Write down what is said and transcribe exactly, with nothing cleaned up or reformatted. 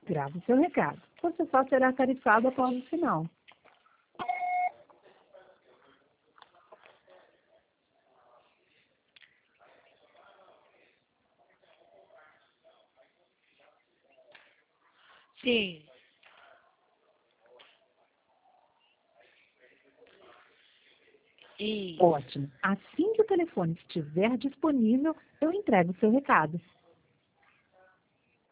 Grave seu recado. Você só será tarifado após o sinal. Sim. E Ótimo. Assim que o telefone estiver disponível, eu entrego o seu recado.